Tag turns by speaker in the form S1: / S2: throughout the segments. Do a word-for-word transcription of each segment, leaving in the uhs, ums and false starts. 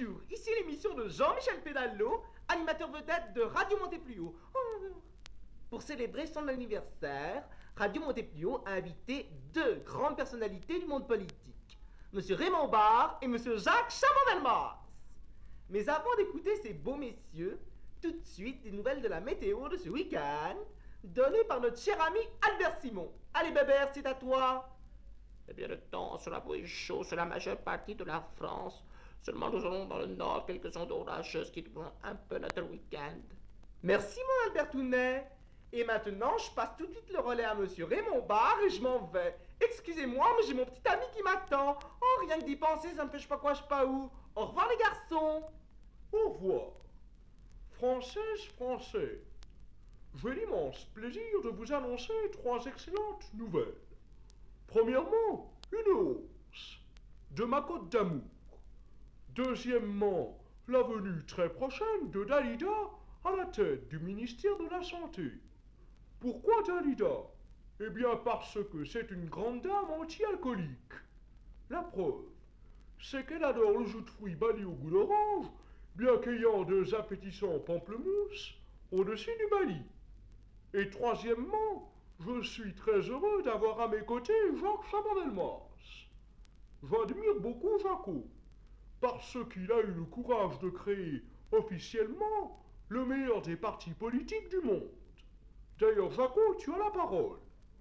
S1: Bonjour, ici l'émission de Jean-Michel Pédalo, animateur vedette de Radio Monteplio. Pour célébrer son anniversaire, Radio Monteplio a invité deux grandes personnalités du monde politique, Monsieur Raymond Barre et Monsieur Jacques Chaban-Delmas. Mais avant d'écouter ces beaux messieurs, tout de suite des nouvelles de la météo de ce week-end, données par notre cher ami Albert Simon. Allez Bébert, c'est à toi.
S2: Eh bien, le temps sera beau et chaud sur la majeure partie de la France. Seulement, nous aurons dans le nord quelques ondes orageuses qui doublent un peu notre week-end.
S1: Merci, mon Albertounet. Et maintenant, je passe tout de suite le relais à Monsieur Raymond Barre et je m'en vais. Excusez-moi, mais j'ai mon petit ami qui m'attend. Oh, rien que d'y penser, ça me fait je sais pas quoi, je sais pas où. Au revoir, les garçons.
S3: Au revoir. Françaises, Français, j'ai l'immense plaisir de vous annoncer trois excellentes nouvelles. Premièrement, une hausse de ma cote d'amour. Deuxièmement, la venue très prochaine de Dalida à la tête du ministère de la Santé. Pourquoi Dalida? Eh bien parce que c'est une grande dame anti-alcoolique. La preuve, c'est qu'elle adore le jus de fruits bali au goût d'orange, bien qu'ayant deux appétissants pamplemousses au-dessus du Bali. Et troisièmement, je suis très heureux d'avoir à mes côtés Jacques Chaban-Delmas. J'admire beaucoup Jaco, parce qu'il a eu le courage de créer officiellement le meilleur des partis politiques du monde. D'ailleurs, Jaco, tu as la parole.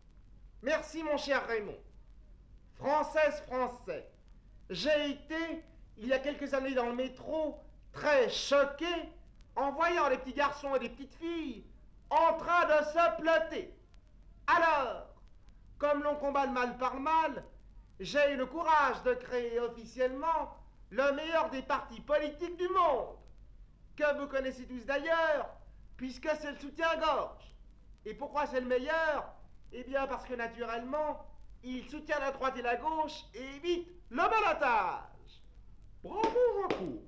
S1: Merci, mon cher Raymond. Française, Français, j'ai été, il y a quelques années dans le métro, très choqué en voyant les petits garçons et les petites filles en train de se plotter. Alors, comme l'on combat le mal par le mal, j'ai eu le courage de créer officiellement le meilleur des partis politiques du monde, que vous connaissez tous d'ailleurs, puisque c'est le soutien-gorge. Et pourquoi c'est le meilleur? Eh bien parce que naturellement, il soutient la droite et la gauche et évite le balotage.
S3: Bravo Jaco.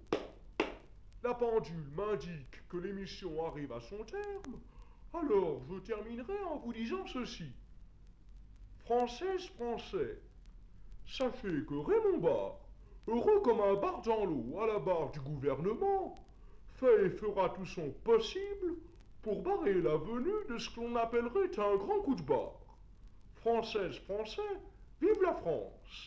S3: La pendule m'indique que l'émission arrive à son terme. Alors, je terminerai en vous disant ceci. Françaises, Français, sachez que Raymond Barre, heureux comme un bar dans l'eau à la barre du gouvernement, fait et fera tout son possible pour barrer la venue de ce qu'on appellerait un grand coup de barre. Françaises, Français, vive la France!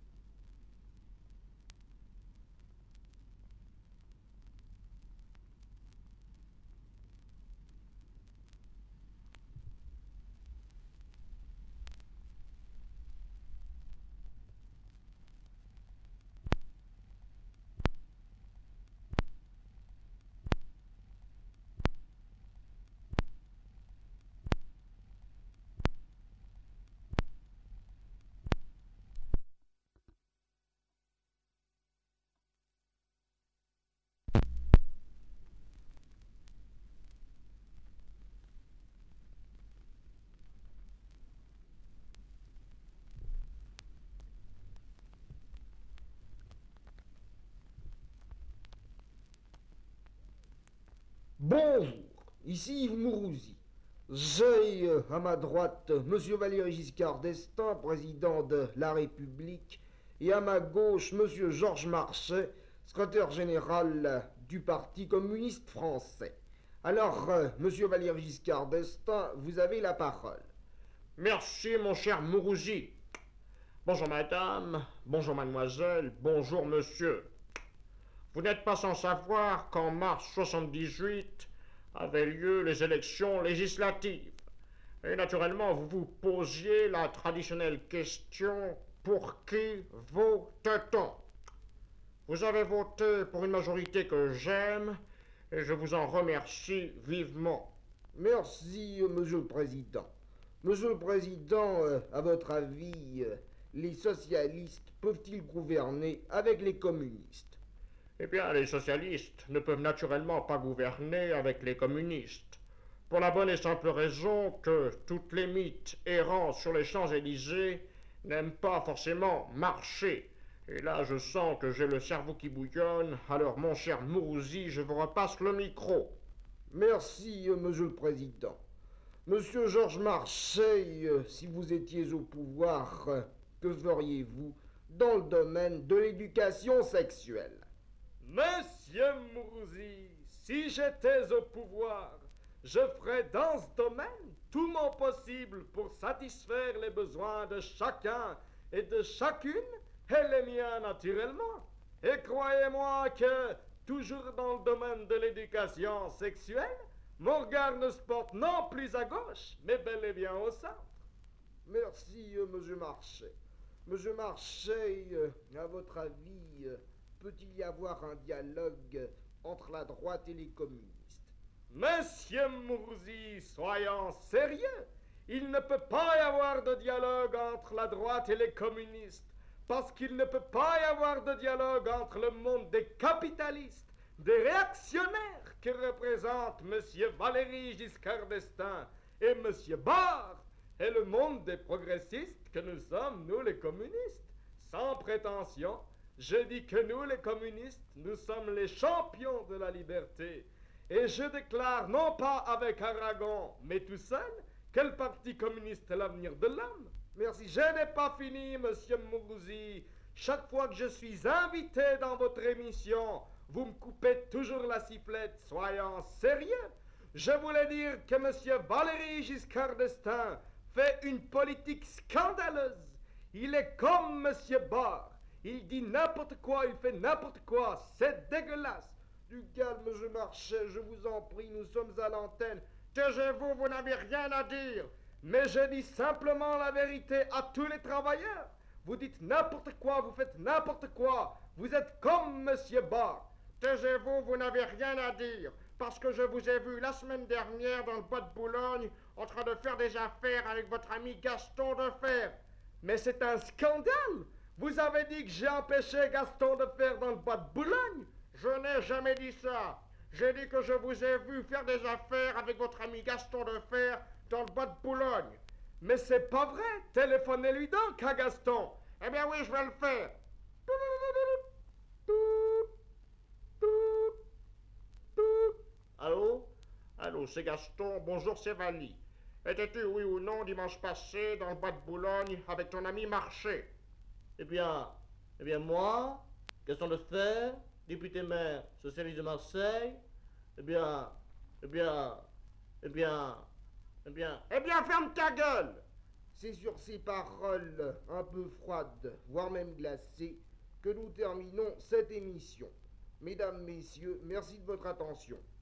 S4: Bonjour, ici Yves Mourouzi. J'ai euh, à ma droite Monsieur Valéry Giscard d'Estaing, président de la République, et à ma gauche Monsieur Georges Marchais, secrétaire général du Parti communiste français. Alors, euh, Monsieur Valéry Giscard d'Estaing, vous avez la parole.
S2: Merci, mon cher Mourouzi. Bonjour, madame. Bonjour, mademoiselle. Bonjour, monsieur. Vous n'êtes pas sans savoir qu'en mars soixante-dix-huit avaient lieu les élections législatives. Et naturellement, vous vous posiez la traditionnelle question « Pour qui vote-t-on » Vous avez voté pour une majorité que j'aime et je vous en remercie vivement.
S4: Merci, euh, Monsieur le Président. Monsieur le Président, euh, à votre avis, euh, les socialistes peuvent-ils gouverner avec les communistes?
S2: Eh bien, les socialistes ne peuvent naturellement pas gouverner avec les communistes, pour la bonne et simple raison que toutes les mythes errant sur les Champs-Élysées n'aiment pas forcément marcher. Et là, je sens que j'ai le cerveau qui bouillonne, alors mon cher Mourouzi, je vous repasse le micro.
S4: Merci, euh, Monsieur le Président. Monsieur Georges Marchais, euh, si vous étiez au pouvoir, euh, que feriez-vous dans le domaine de l'éducation sexuelle?
S2: Monsieur Mourousi, si j'étais au pouvoir, je ferais dans ce domaine tout mon possible pour satisfaire les besoins de chacun et de chacune, et les miens naturellement. Et croyez-moi que, toujours dans le domaine de l'éducation sexuelle, mon regard ne se porte non plus à gauche, mais bel et bien au centre.
S4: Merci, euh, monsieur Marchais. Monsieur Marchais, euh, à votre avis, euh, peut-il y avoir un dialogue entre la droite et les communistes?
S2: Monsieur Mourousi, soyons sérieux. Il ne peut pas y avoir de dialogue entre la droite et les communistes, parce qu'il ne peut pas y avoir de dialogue entre le monde des capitalistes, des réactionnaires que représentent monsieur Valéry Giscard d'Estaing et monsieur Barre, et le monde des progressistes que nous sommes, nous les communistes. Sans prétention, je dis que nous les communistes, nous sommes les champions de la liberté. Et je déclare, non pas avec Aragon, mais tout seul, que le Parti communiste est l'avenir de l'homme. Merci, je n'ai pas fini, monsieur Mourousi. Chaque fois que je suis invité dans votre émission, vous me coupez toujours la sifflette. Soyons sérieux. Je voulais dire que monsieur Valéry Giscard d'Estaing fait une politique scandaleuse. Il est comme monsieur Barre. Il dit n'importe quoi, il fait n'importe quoi. C'est dégueulasse.
S4: Du calme, monsieur Marchais, je vous en prie, nous sommes à l'antenne.
S2: Taisez-vous, vous n'avez rien à dire. Mais je dis simplement la vérité à tous les travailleurs. Vous dites n'importe quoi, vous faites n'importe quoi. Vous êtes comme monsieur Barre. Taisez-vous, vous n'avez rien à dire. Parce que je vous ai vu la semaine dernière dans le bois de Boulogne en train de faire des affaires avec votre ami Gaston Defferre. Mais c'est un scandale. Vous avez dit que j'ai empêché Gaston Defferre dans le bois de Boulogne. Je n'ai jamais dit ça. J'ai dit que je vous ai vu faire des affaires avec votre ami Gaston Defferre dans le bois de Boulogne. Mais c'est pas vrai. Téléphonez-lui donc à Gaston. Eh bien oui, je vais le faire. Allô? Allô, c'est Gaston. Bonjour, c'est Vali. Étais-tu, oui ou non, dimanche passé, dans le bois de Boulogne avec ton ami Marchais? Eh bien, eh bien moi, Gaston Defferre, député maire socialiste de Marseille, eh bien, eh bien, eh bien, eh bien, eh bien, ferme ta gueule!
S4: C'est sur ces paroles un peu froides, voire même glacées, que nous terminons cette émission. Mesdames, Messieurs, merci de votre attention.